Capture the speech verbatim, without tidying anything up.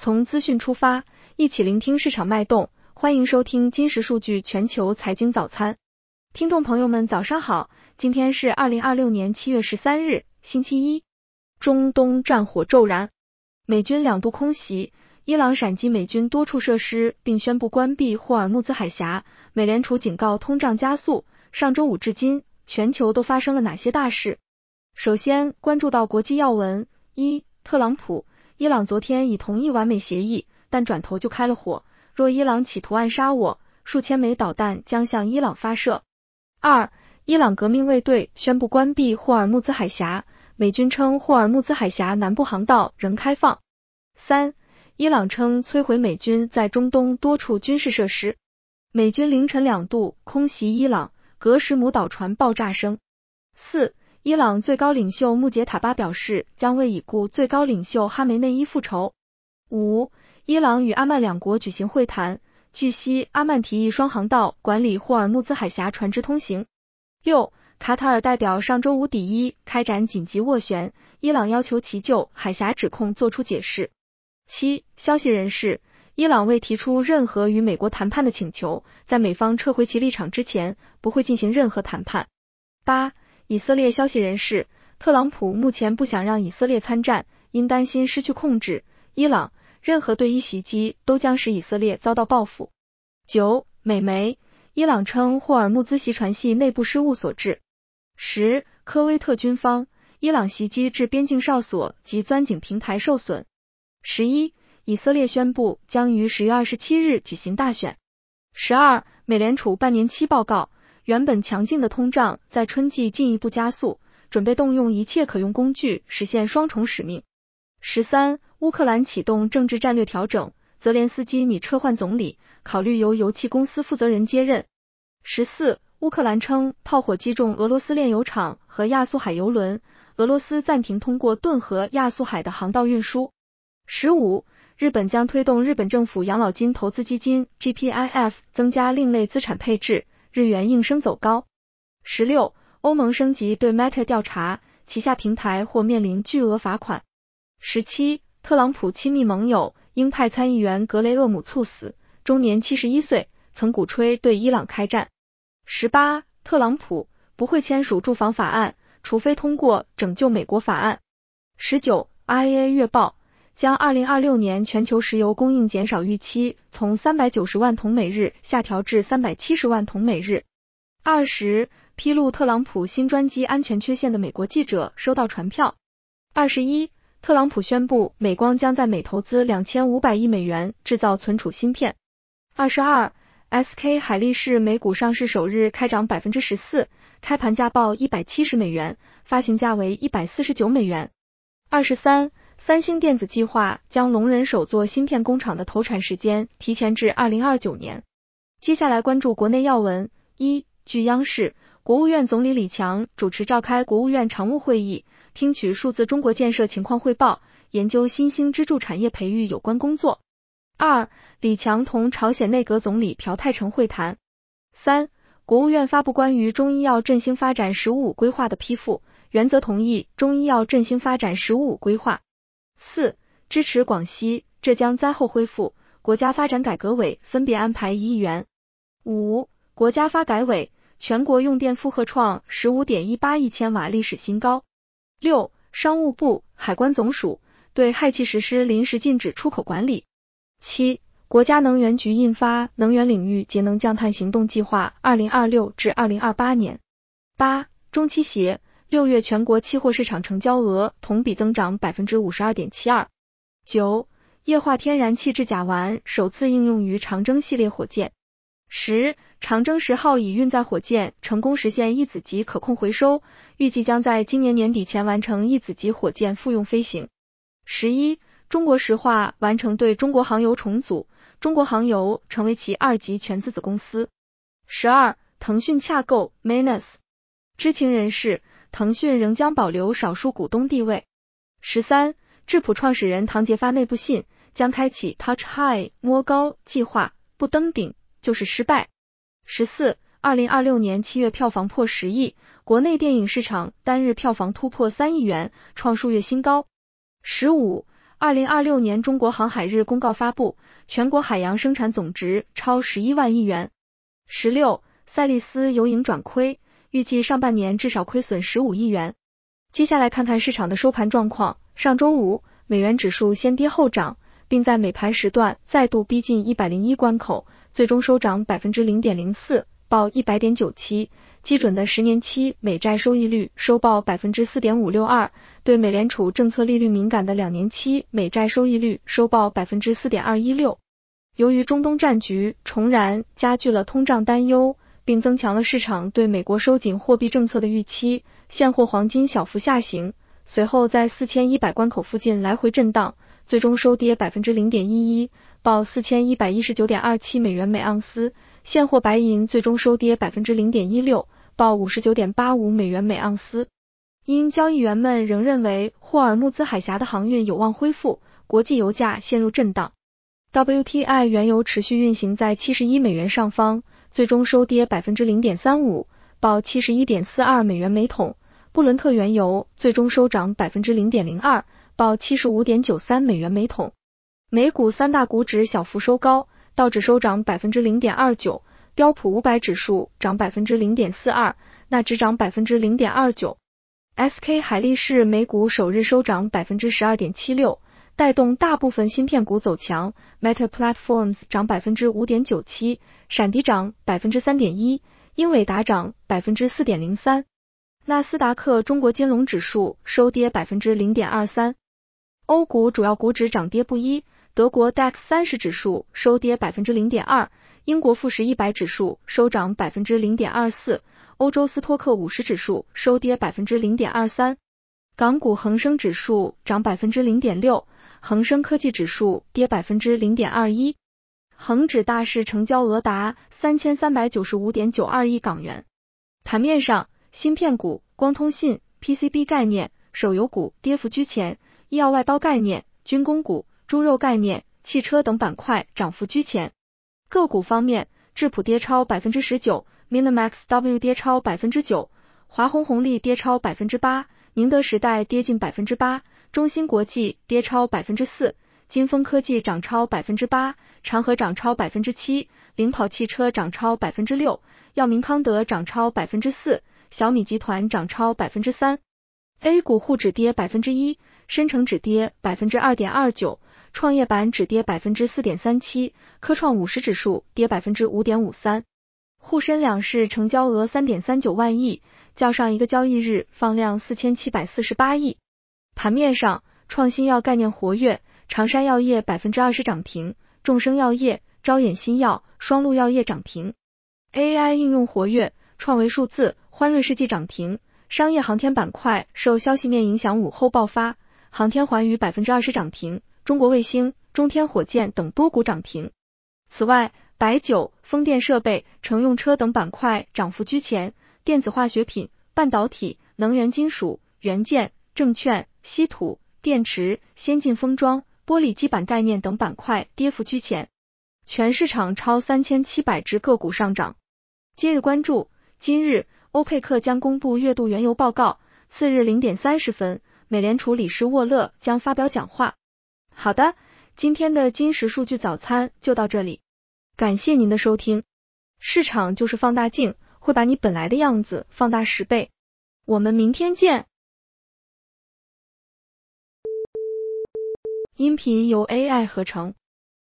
从资讯出发，一起聆听市场脉动，欢迎收听金石数据全球财经早餐。听众朋友们早上好，今天是二零二六年七月十三日，星期一。中东战火骤燃，美军两度空袭，伊朗闪击美军多处设施并宣布关闭霍尔木兹海峡，美联储警告通胀加速。上周五至今，全球都发生了哪些大事？首先关注到国际要闻。一、特朗普，伊朗昨天已同意完美协议，但转头就开了火，若伊朗企图暗杀我，数千枚导弹将向伊朗发射。二、伊朗革命卫队宣布关闭霍尔木兹海峡，美军称霍尔木兹海峡南部航道仍开放。三、伊朗称摧毁美军在中东多处军事设施，美军凌晨两度空袭伊朗，格什姆岛传爆炸声。四、伊朗最高领袖穆杰塔巴表示将为已故最高领袖哈梅内伊复仇。五、伊朗与阿曼两国举行会谈，据悉阿曼提议双航道管理霍尔木兹海峡船只通行。六、卡塔尔代表上周五抵伊开展紧急斡旋，伊朗要求其就海峡指控作出解释。七、消息人士，伊朗未提出任何与美国谈判的请求，在美方撤回其立场之前，不会进行任何谈判。八、以色列消息人士，特朗普目前不想让以色列参战，因担心失去控制伊朗，任何对伊袭击都将使以色列遭到报复。九、美媒，伊朗称霍尔木兹袭船系内部失误所致。十、科威特军方，伊朗袭击致边境哨所及钻井平台受损。十一、以色列宣布将于十月二十七日举行大选。十二、美联储半年期报告，原本强劲的通胀在春季进一步加速，准备动用一切可用工具实现双重使命。十三、乌克兰启动政治战略调整，泽连斯基拟撤换总理，考虑由油气公司负责人接任。十四、乌克兰称炮火击中俄罗斯炼油厂和亚速海油轮，俄罗斯暂停通过顿河亚速海的航道运输。十五、日本将推动日本政府养老金投资基金 G P I F 增加另类资产配置，日元应声走高。十六、欧盟升级对 Meta 调查，旗下平台或面临巨额罚款。十七、特朗普亲密盟友鹰派参议员格雷厄姆猝死，终年七十一岁，曾鼓吹对伊朗开战。十八、特朗普不会签署住房法案，除非通过拯救美国法案。十九、I E A 月报将二零二六年全球石油供应减少预期从三百九十万桶每日下调至三百七十万桶每日。二十、披露特朗普新专机安全缺陷的美国记者收到传票。二十一、特朗普宣布美光将在美投资两千五百亿美元制造存储芯片。二十二、S K 海力士美股上市首日开涨 百分之十四， 开盘价报一百七十美元，发行价为一百四十九美元。二十三、三星电子计划将龙仁首座芯片工厂的投产时间提前至二零二九年。接下来关注国内要闻。一、据央视，国务院总理李强主持召开国务院常务会议，听取数字中国建设情况汇报，研究新兴支柱产业培育有关工作。二、李强同朝鲜内阁总理朴泰成会谈。三、国务院发布关于中医药振兴发展“十五五”规划的批复，原则同意中医药振兴发展“十五五”规划。四、支持广西、浙江灾后恢复，国家发展改革委分别安排一亿元。五、国家发改委全国用电负荷创 十五点一八亿千瓦历史新高。六、商务部、海关总署对氦气实施临时禁止出口管理。七、国家能源局印发能源领域节能降碳行动计划二零二六至二零二八年。八、中期协，六月全国期货市场成交额同比增长 百分之五十二点七二。九、液化天然气制甲烷首次应用于长征系列火箭。十、长征十号乙运载火箭成功实现一子级可控回收，预计将在今年年底前完成一子级火箭复用飞行。十一、中国石化完成对中国航油重组，中国航油成为其二级全资子公司。十二、腾讯洽购 Mainus， 知情人士，腾讯仍将保留少数股东地位。十三、智谱创始人唐杰发内部信，将开启 Touch High 摸高计划，不登顶就是失败。十四、二零二六年七月票房破十亿，国内电影市场单日票房突破三亿元，创数月新高。十五、 二零二六年中国航海日公告发布，全国海洋生产总值超十一万亿元。十六，赛力斯由盈转亏，预计上半年至少亏损十五亿元。接下来看看市场的收盘状况。上周五，美元指数先跌后涨，并在美盘时段再度逼近一百零一关口，最终收涨 百分之零点零四， 报 一百点九七。基准的十年期美债收益率收报 百分之四点五六二， 对美联储政策利率敏感的两年期美债收益率收报 百分之四点二一六。 由于中东战局重燃，加剧了通胀担忧，并增强了市场对美国收紧货币政策的预期，现货黄金小幅下行，随后在四千一百关口附近来回震荡，最终收跌 百分之零点一一， 报 四千一百一十九点二七美元每盎司。现货白银最终收跌 百分之零点一六， 报 五十九点八五美元每盎司。因交易员们仍认为霍尔木兹海峡的航运有望恢复，国际油价陷入震荡。W T I 原油持续运行在七十一美元上方，最终收跌 百分之零点三五， 报 七十一点四二美元每桶。布伦特原油最终收涨 百分之零点零二， 报 七十五点九三美元每桶。美股三大股指小幅收高，道指收涨 百分之零点二九， 标普五百指数涨 百分之零点四二， 纳指涨 百分之零点二九。 S K 海力士美股首日收涨 百分之十二点七六， 带动大部分芯片股走强， Meta Platforms 涨 百分之五点九七， 闪迪涨 百分之三点一， 英伟达涨 百分之四点零三。 纳斯达克中国金龙指数收跌 百分之零点二三。 欧股主要股指涨跌不一，德国 D A X 三十指数收跌 百分之零点二， 英国富时一百指数收涨 百分之零点二四， 欧洲斯托克五十指数收跌 百分之零点二三。 港股恒生指数涨 百分之零点六， 恒生科技指数跌 百分之零点二一。 恒指大市成交额达 三千三百九十五点九二亿港元。盘面上，芯片股、光通信、P C B 概念、手游股跌幅居前，医药外包概念、军工股、猪肉概念、汽车等板块涨幅居前。个股方面，智普跌超 百分之十九， Minimax W 跌超 百分之九， 华虹红利跌超 百分之八， 宁德时代跌近 百分之八， 中芯国际跌超 百分之四， 金锋科技涨超 百分之八， 长和涨超 百分之七， 领跑汽车涨超 百分之六， 药明康德涨超 百分之四， 小米集团涨超 百分之三。 A 股沪指跌 百分之一， 深成指跌 百分之二点二九， 创业板指跌 百分之四点三七， 科创五十指数跌 百分之五点五三。 沪深两市成交额 三点三九万亿，较上一个交易日放量四千七百四十八亿。盘面上，创新药概念活跃，长山药业 百分之二十 涨停，众生药业、招衍新药、双鹿药业涨停。 A I 应用活跃，创维数字、欢瑞世纪涨停。商业航天板块受消息面影响午后爆发，航天环宇 百分之二十 涨停，中国卫星、中天火箭等多股涨停。此外，白酒、风电设备、乘用车等板块涨幅居前，电子化学品、半导体、能源金属、元件、证券、稀土、电池、先进封装、玻璃基板概念等板块跌幅居前。全市场超三千七百只个股上涨。今日关注，今日欧佩克将公布月度原油报告，次日零点三十分，美联储理事沃勒将发表讲话。好的，今天的金石数据早餐就到这里，感谢您的收听。市场就是放大镜，会把你本来的样子放大十倍。我们明天见。音频由 A I 合成。